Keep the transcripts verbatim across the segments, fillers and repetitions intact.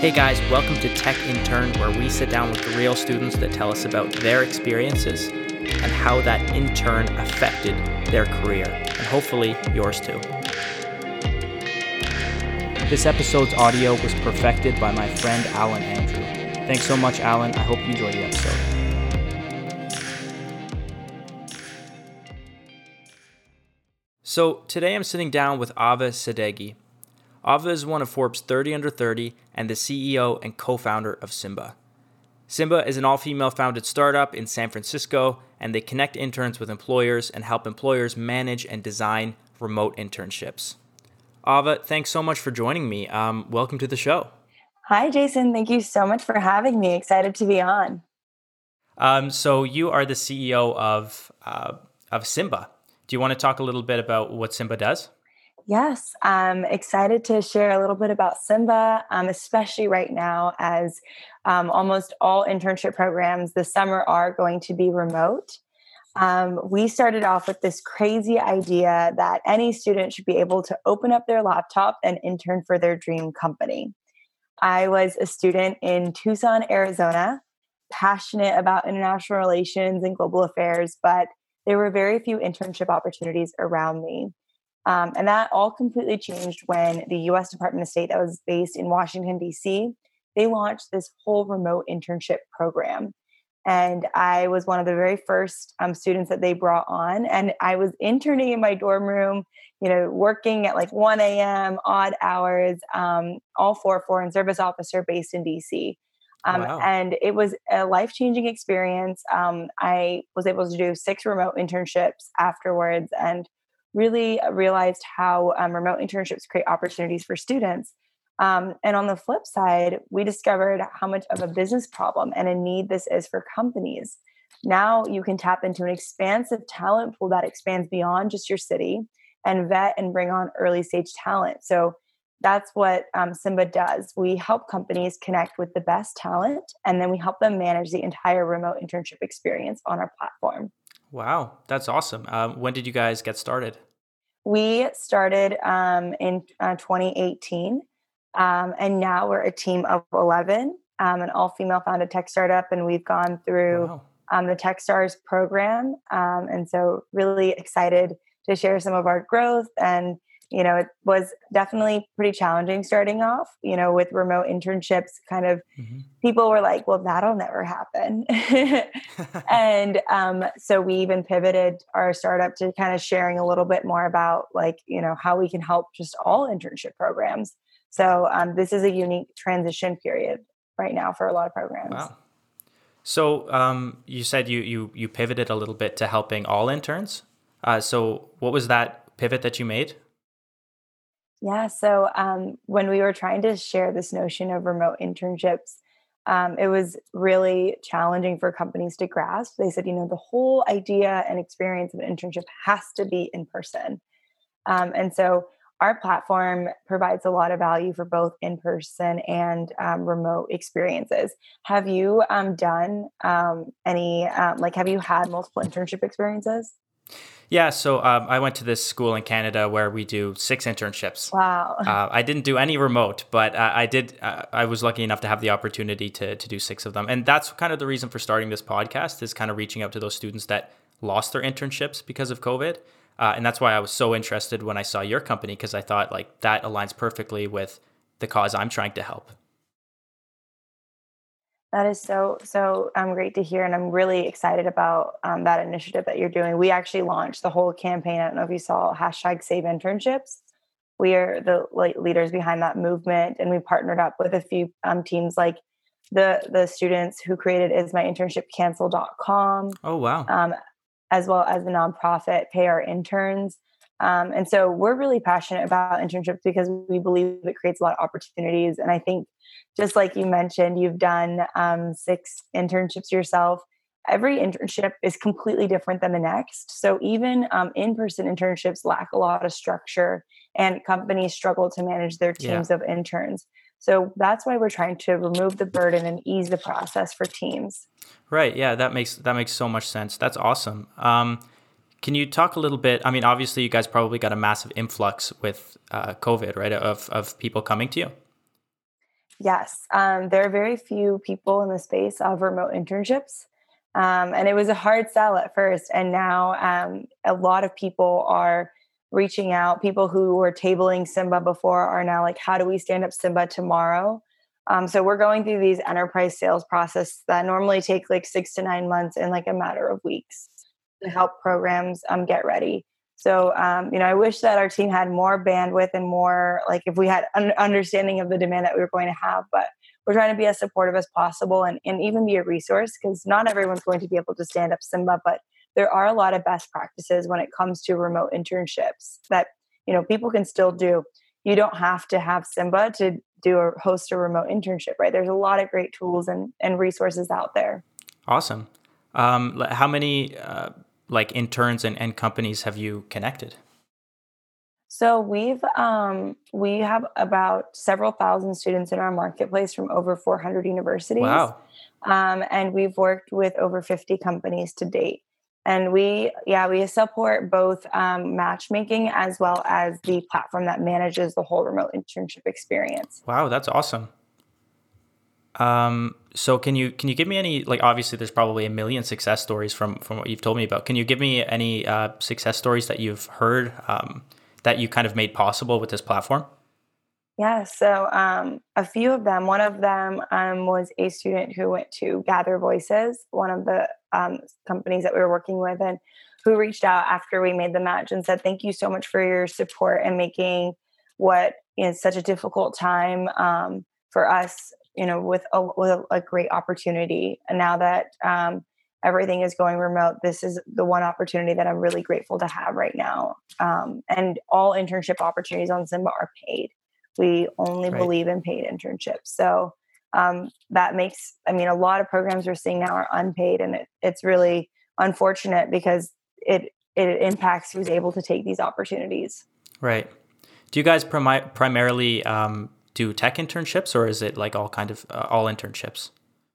Hey guys, welcome to Tech Intern, where we sit down with the real students that tell us about their experiences and how that in turn affected their career, and hopefully yours too. This episode's audio was perfected by my friend Alan Andrew. Thanks so much, Alan. I hope you enjoy the episode. So today I'm sitting down with Ava Sadeghi. Ava is one of Forbes thirty under thirty and the C E O and co-founder of Simba. Simba is an all-female founded startup in San Francisco, and they connect interns with employers and help employers manage and design remote internships. Ava, thanks so much for joining me. Um, welcome to the show. Hi, Jason. Thank you so much for having me. Excited to be on. Um, so you are the C E O of uh, of Simba. Do you want to talk a little bit about what Simba does? Yes, I'm excited to share a little bit about Simba, um, especially right now as um, almost all internship programs this summer are going to be remote. Um, we started off with this crazy idea that any student should be able to open up their laptop and intern for their dream company. I was a student in Tucson, Arizona, passionate about international relations and global affairs, but there were very few internship opportunities around me. Um, and that all completely changed when the U S Department of State, that was based in Washington, D C, they launched this whole remote internship program. And I was one of the very first um, students that they brought on. And I was interning in my dorm room, you know, working at like one a.m., odd hours, um, all for a foreign service officer based in D C. Um, Wow. and it was a life-changing experience. Um, I was able to do six remote internships afterwards and really realized how um, remote internships create opportunities for students. Um, and on the flip side, we discovered how much of a business problem and a need this is for companies. Now you can tap into an expansive talent pool that expands beyond just your city and vet and bring on early stage talent. So that's what um, Simba does. We help companies connect with the best talent, and then we help them manage the entire remote internship experience on our platform. Wow, that's awesome. Um, when did you guys get started? We started um, in uh, twenty eighteen, um, and now we're a team of eleven, um, an all-female founded tech startup, and we've gone through Wow. um, the TechStars program, um, and so really excited to share some of our growth. And you know, it was definitely pretty challenging starting off. You know, with remote internships, kind of Mhm. people were like, "Well, that'll never happen." And um, so we even pivoted our startup to kind of sharing a little bit more about like, you know, how we can help just all internship programs. So um, this is a unique transition period right now for a lot of programs. Wow. So um, you said you, you you pivoted a little bit to helping all interns. Uh, so what was that pivot that you made? Yeah. So um, when we were trying to share this notion of remote internships, um, it was really challenging for companies to grasp. They said, you know, the whole idea and experience of an internship has to be in person. Um, and so our platform provides a lot of value for both in person and um, remote experiences. Have you um, done um, any, um, like, have you had multiple internship experiences? Yeah, so um, I went to this school in Canada where we do six internships. Wow. Uh, I didn't do any remote, but uh, I did. Uh, I was lucky enough to have the opportunity to to do six of them, and that's kind of the reason for starting this podcast is kind of reaching out to those students that lost their internships because of COVID, uh, and that's why I was so interested when I saw your company because I thought like that aligns perfectly with the cause I'm trying to help. That is so, so um, great to hear. And I'm really excited about um, that initiative that you're doing. We actually launched the whole campaign. I don't know if you saw hashtag save internships. We are the like, leaders behind that movement. And we partnered up with a few um, teams like the, the students who created is my internship cancel dot com, Oh wow. um, as well as the nonprofit Pay Our Interns. Um, and so we're really passionate about internships because we believe it creates a lot of opportunities. And I think, just like you mentioned, you've done um, six internships yourself. Every internship is completely different than the next. So even um, in-person internships lack a lot of structure, and companies struggle to manage their Yeah. teams of interns. So that's why we're trying to remove the burden and ease the process for teams. Right. Yeah. That makes that makes so much sense. That's awesome. Um, Can you talk a little bit? I mean, obviously, you guys probably got a massive influx with uh, COVID, right? Of of people coming to you. Yes, um, there are very few people in the space of remote internships. Um, and it was a hard sell at first. And now um, a lot of people are reaching out. People who were tabling Simba before are now like, how do we stand up Simba tomorrow? Um, so we're going through these enterprise sales process that normally take like six to nine months in like a matter of weeks to help programs um, get ready. So, um, you know, I wish that our team had more bandwidth and more like if we had an understanding of the demand that we were going to have, but we're trying to be as supportive as possible and, and even be a resource because not everyone's going to be able to stand up Simba, but there are a lot of best practices when it comes to remote internships that, you know, people can still do. You don't have to have Simba to do or host a remote internship, right? There's a lot of great tools and, and resources out there. Awesome. Um, how many uh, like interns and, and companies have you connected? So we've um, we have about several thousand students in our marketplace from over four hundred universities, Wow. um, and we've worked with over fifty companies to date. And we, yeah, we support both um, matchmaking as well as the platform that manages the whole remote internship experience. Wow, that's awesome. Um, so can you can you give me any like obviously there's probably a million success stories from from what you've told me about. Can you give me any uh, success stories that you've heard um, that you kind of made possible with this platform? Yeah, so um, a few of them. One of them um, was a student who went to Gather Voices, one of the um, companies that we were working with, and who reached out after we made the match and said, "Thank you so much for your support and making what is such a difficult time um, for us, you know, with a, with a, a great opportunity. And now that um, everything is going remote, this is the one opportunity that I'm really grateful to have right now. Um, and all internship opportunities on Simba are paid." We only Right. believe in paid internships. So um, that makes, I mean, a lot of programs we're seeing now are unpaid, and it, it's really unfortunate because it it impacts who's able to take these opportunities. Right. Do you guys primi- primarily um, do tech internships, or is it like all kind of uh, all internships?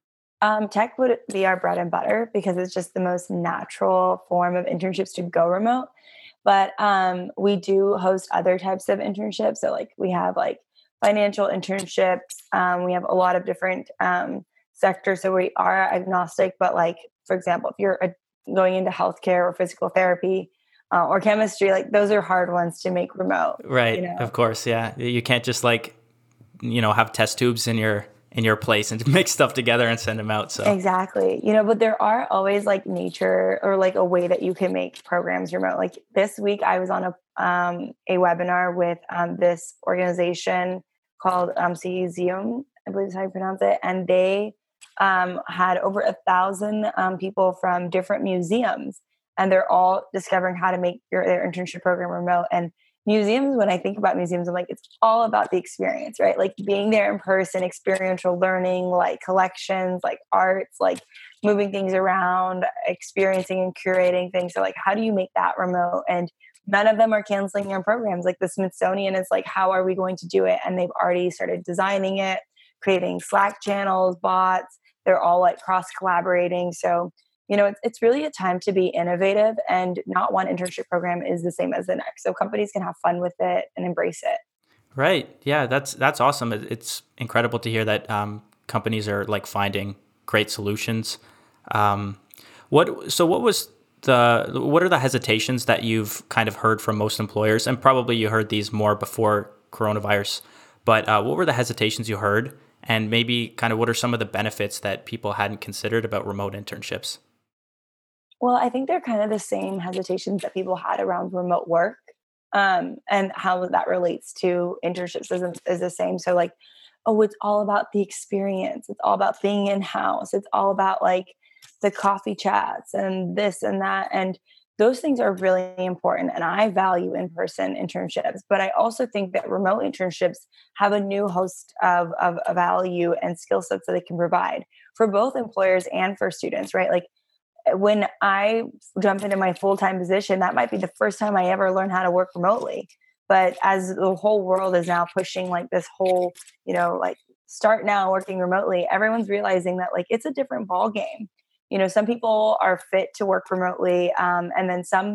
Um, tech would be our bread and butter because it's just the most natural form of internships to go remote. But um, we do host other types of internships. So, like, we have like financial internships. Um, we have a lot of different um, sectors. So, we are agnostic. But, like, for example, if you're a, going into healthcare or physical therapy uh, or chemistry, like, those are hard ones to make remote, you Right. Of know? course. Yeah. You can't just like you know have test tubes in your in your place and mix stuff together and send them out. So Exactly. You know, but there are always like nature or like a way that you can make programs remote. Like this week, I was on a um, a webinar with um, this organization called um, Cesium, I believe is how you pronounce it, and they um, had over a thousand um, people from different museums, and they're all discovering how to make your, their internship program remote. And museums, when I think about museums, I'm like, it's all about the experience, right? Like being there in person, experiential learning, like collections, like arts, like moving things around, experiencing and curating things. So, like, how do you make that remote? And none of them are canceling their programs. Like the Smithsonian is like, how are we going to do it? And they've already started designing it, creating Slack channels, bots. They're all like cross collaborating. So, you know, it's, it's really a time to be innovative, and not one internship program is the same as the next. So companies can have fun with it and embrace it. right. Yeah. That's that's awesome. It- It's incredible to hear that um, companies are like finding great solutions. Um, what so what was the what are the hesitations that you've kind of heard from most employers, and probably you heard these more before coronavirus, but uh, what were the hesitations you heard, and maybe kind of what are some of the benefits that people hadn't considered about remote internships? Well, I think they're kind of the same hesitations that people had around remote work, um, and how that relates to internships is, is the same. So, like, oh, it's all about the experience. It's all about being in house. It's all about like the coffee chats and this and that. And those things are really important. And I value in person internships, but I also think that remote internships have a new host of, of, of value and skill sets that they can provide for both employers and for students, right? Like, when I jump into my full time position, that might be the first time I ever learn how to work remotely. But as the whole world is now pushing like this whole, you know, like start now working remotely, everyone's realizing that like it's a different ball game. You know, some people are fit to work remotely, um, and then some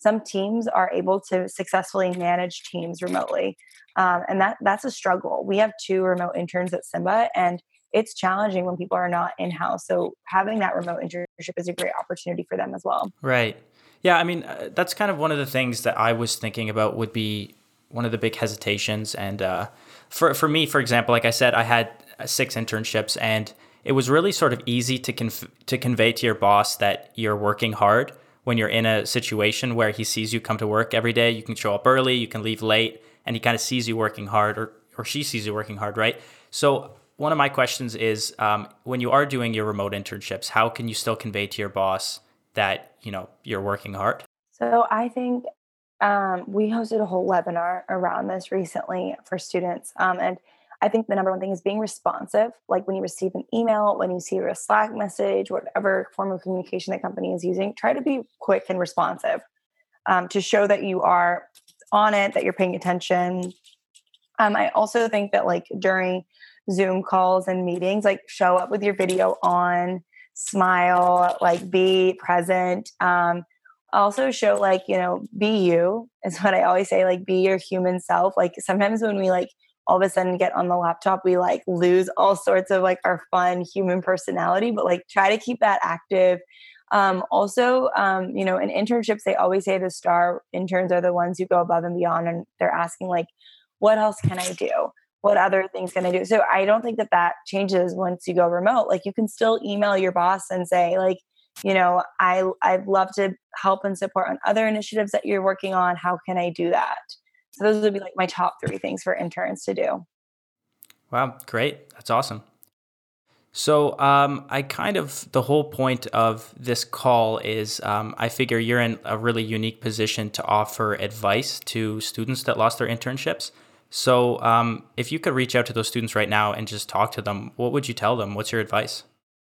some teams are able to successfully manage teams remotely. Um, and that that's a struggle. We have two remote interns at Simba, and it's challenging when people are not in-house. So having that remote internship is a great opportunity for them as well. Right. Yeah, I mean, uh, that's kind of one of the things that I was thinking about would be one of the big hesitations. And uh, for for me, for example, like I said, I had uh, six internships, and it was really sort of easy to conf- to convey to your boss that you're working hard when you're in a situation where he sees you come to work every day. You can show up early, you can leave late, and he kind of sees you working hard, or or she sees you working hard, right? So one of my questions is, um, when you are doing your remote internships, how can you still convey to your boss that, you know, you're working hard? So I think um, we hosted a whole webinar around this recently for students. Um, and I think the number one thing is being responsive. Like when you receive an email, when you see a Slack message, whatever form of communication the company is using, try to be quick and responsive um, to show that you are on it, that you're paying attention. Um, I also think that like during Zoom calls and meetings, like show up with your video on, smile, like be present. Um, also show like, you know, be you is what I always say, like be your human self. Like sometimes when we like all of a sudden get on the laptop, we like lose all sorts of like our fun human personality, but like try to keep that active. Um, also, um, you know, in internships, they always say the star interns are the ones who go above and beyond, and they're asking like, what else can I do? What other things can I do? So I don't think that that changes once you go remote. Like you can still email your boss and say like, you know, I, I'd love to help and support on other initiatives that you're working on. How can I do that? So those would be like my top three things for interns to do. Wow, great. That's awesome. So, um, I kind of, the whole point of this call is um, I figure you're in a really unique position to offer advice to students that lost their internships. So, um, if you could reach out to those students right now and just talk to them, what would you tell them? What's your advice?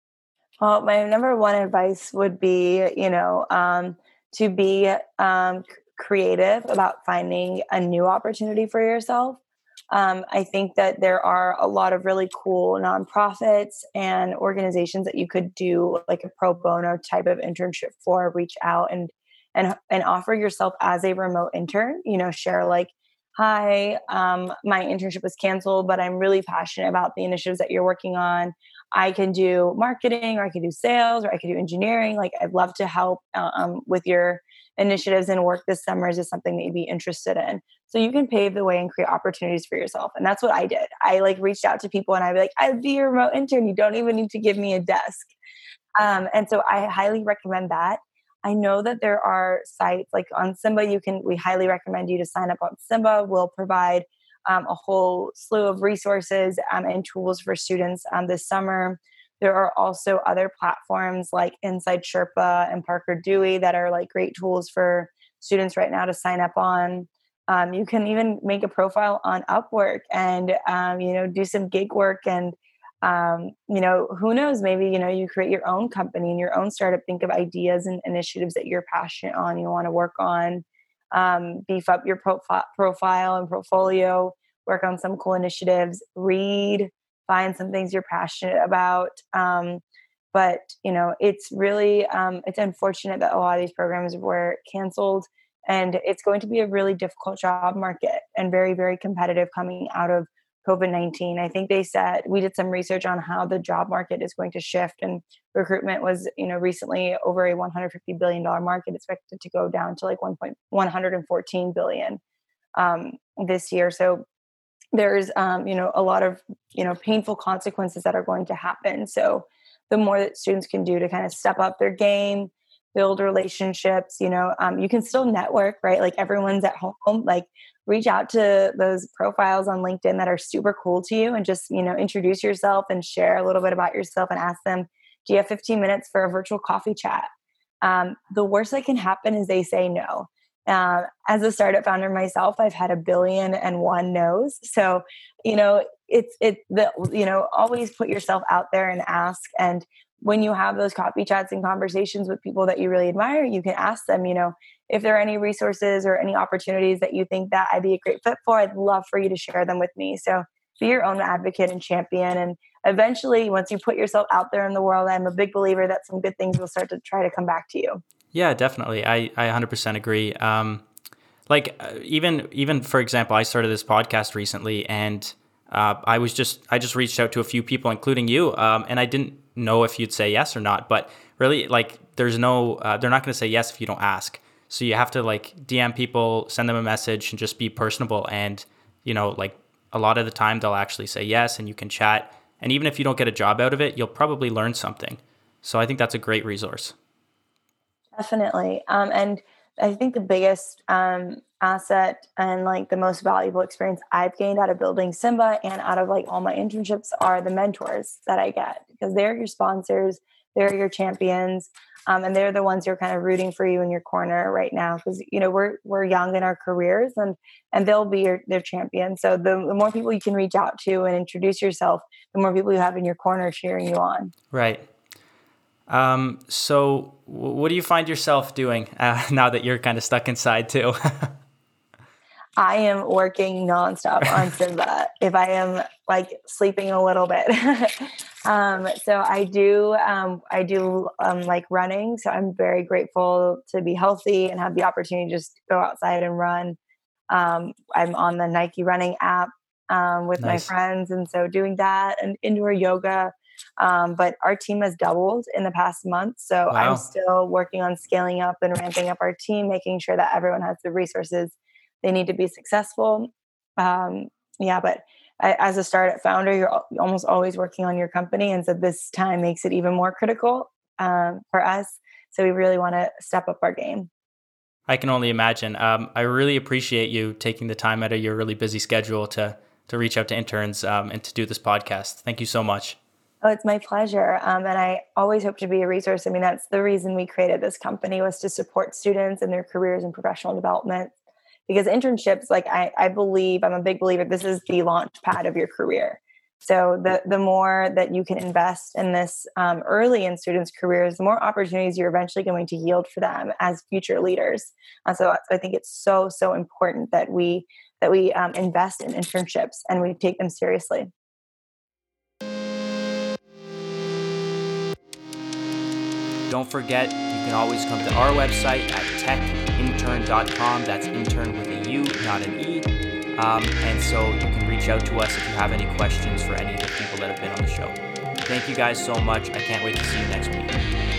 Well, my number one advice would be, you know, um, to be um, c- creative about finding a new opportunity for yourself. Um, I think that there are a lot of really cool nonprofits and organizations that you could do like a pro bono type of internship for. Reach out and and and offer yourself as a remote intern. You know, share like, "Hi, um, my internship was canceled, but I'm really passionate about the initiatives that you're working on. I can do marketing, or I can do sales, or I can do engineering. Like, I'd love to help uh, um, with your initiatives and work this summer. Is this something that you'd be interested in?" So you can pave the way and create opportunities for yourself. And that's what I did. I like reached out to people and I'd be like, "I'd be your remote intern. You don't even need to give me a desk." Um, and so I highly recommend that. I know that there are sites like on Simba, you can, we highly recommend you to sign up on Simba. We'll provide um, a whole slew of resources um, and tools for students um, this summer. There are also other platforms like Inside Sherpa and Parker Dewey that are like great tools for students right now to sign up on. Um, you can even make a profile on Upwork and um, you know, do some gig work and um, you know, who knows, maybe, you know, you create your own company and your own startup, think of ideas and initiatives that you're passionate on, you want to work on, um, beef up your profi- profile and portfolio, work on some cool initiatives, read, find some things you're passionate about. Um, but, you know, it's really, um, it's unfortunate that a lot of these programs were canceled, and it's going to be a really difficult job market and very, very competitive coming out of COVID nineteen. I think they said we did some research on how the job market is going to shift, and recruitment was, you know, recently over a one hundred fifty billion dollars market expected to go down to like one point one fourteen billion um, this year. So there's, um, you know, a lot of, you know, painful consequences that are going to happen. So the more that students can do to kind of step up their game, build relationships, you know, um, you can still network, right? Like everyone's at home, like reach out to those profiles on LinkedIn that are super cool to you and just, you know, introduce yourself and share a little bit about yourself and ask them, do you have fifteen minutes for a virtual coffee chat? Um, the worst that can happen is they say no. Uh, as a startup founder myself, I've had a billion and one no's. So, you know, it's, it, the, you know, always put yourself out there and ask. And when you have those coffee chats and conversations with people that you really admire, you can ask them, you know, if there are any resources or any opportunities that you think that I'd be a great fit for, I'd love for you to share them with me. So be your own advocate and champion. And eventually, once you put yourself out there in the world, I'm a big believer that some good things will start to try to come back to you. Yeah, definitely. I, I one hundred percent agree. Um, like uh, even even for example, I started this podcast recently, and uh, I was just I just reached out to a few people, including you, um, and I didn't know if you'd say yes or not. But really, like, there's no uh, they're not going to say yes if you don't ask. So you have to like D M people, send them a message, and just be personable. And you know, like a lot of the time, they'll actually say yes, and you can chat. And even if you don't get a job out of it, you'll probably learn something. So I think that's a great resource. Definitely. Um, and I think the biggest um, asset and like the most valuable experience I've gained out of building Simba and out of like all my internships are the mentors that I get, because they're your sponsors, they're your champions, um, and they're the ones who are kind of rooting for you in your corner right now. Because you know we're we're young in our careers, and and they'll be your their champion. So the, the more people you can reach out to and introduce yourself, the more people you have in your corner cheering you on. Right. Um, so w- what do you find yourself doing uh, now that you're kind of stuck inside too? I am working nonstop on Simba if I am like sleeping a little bit. um, so I do, um, I do um, like running. So I'm very grateful to be healthy and have the opportunity to just go outside and run. Um, I'm on the Nike running app um, with my Nice. friends. And so doing that and indoor yoga. Um, but our team has doubled in the past month. So I'm Wow. still working on scaling up and ramping up our team, making sure that everyone has the resources they need to be successful. Um, yeah, but I, as a startup founder, you're al- almost always working on your company. And so this time makes it even more critical um, for us. So we really want to step up our game. I can only imagine. Um, I really appreciate you taking the time out of your really busy schedule to to reach out to interns um, and to do this podcast. Thank you so much. Oh, it's my pleasure. Um, and I always hope to be a resource. I mean, that's the reason we created this company, was to support students in their careers and professional development. Because internships, like I, I believe, I'm a big believer, this is the launch pad of your career. So the the more that you can invest in this um, early in students' careers, the more opportunities you're eventually going to yield for them as future leaders. And so I think it's so so important that we that we um, invest in internships and we take them seriously. Don't forget, you can always come to our website at tech intern dot com. That's intern with a U, not an E. Um, and so you can reach out to us if you have any questions for any of the people that have been on the show. Thank you guys so much. I can't wait to see you next week.